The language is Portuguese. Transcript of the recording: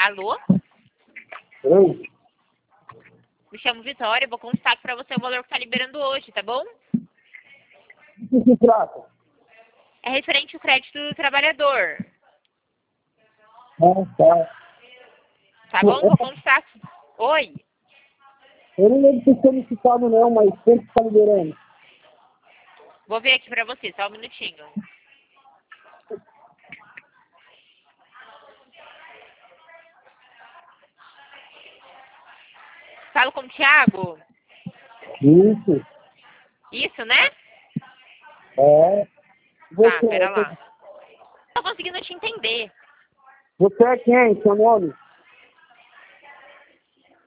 Alô? Oi? Me chamo Vitória, vou constar para você o valor que está liberando hoje, tá bom? Do que se trata? É referente ao crédito do trabalhador. Ah, tá. Tá bom? Vou constar. Oi? Eu não lembro de ter solicitado não, mas sempre está liberando. Vou ver aqui para você, só um minutinho. Falo com o Thiago? Isso. Isso, né? É. Tá, pera lá. Tô conseguindo te entender. Você é quem? Seu nome?